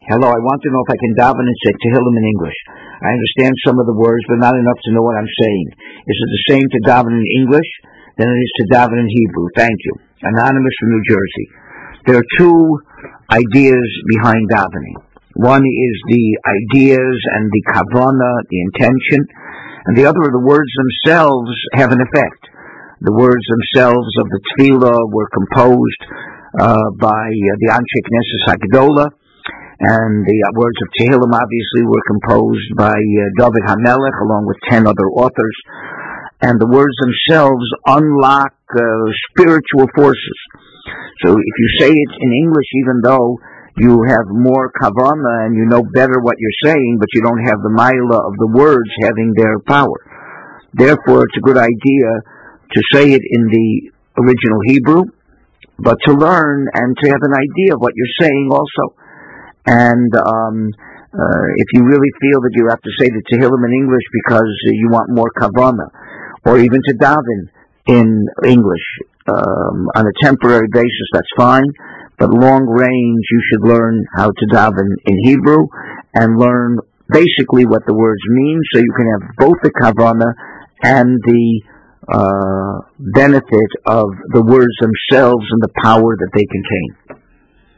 Hello, I want to know if I can daven and say Tehillim in English. I understand some of the words, but not enough to know what I'm saying. Is it the same to daven in English than it is to daven in Hebrew? Thank you. Anonymous from New Jersey. There are two ideas behind davening. One is the ideas and the kavanah, the intention, and the other are the words themselves have an effect. The words themselves of the tefillah were composed by the Anshe Knesset HaGedolah, and the words of Tehillim obviously were composed by David HaMelech along with 10 other authors, and the words themselves unlock spiritual forces. So if you say it in English, even though you have more kavanah and you know better what you're saying, but you don't have the ma'ila of the words having their power. Therefore, it's a good idea to say it in the original Hebrew, but to learn and to have an idea of what you're saying also. And if you really feel that you have to say the Tehillim in English because you want more kavanah, or even to daven in English on a temporary basis, that's fine. But long range, you should learn how to daven in Hebrew and learn basically what the words mean, so you can have both the kavanah and the benefit of the words themselves and the power that they contain.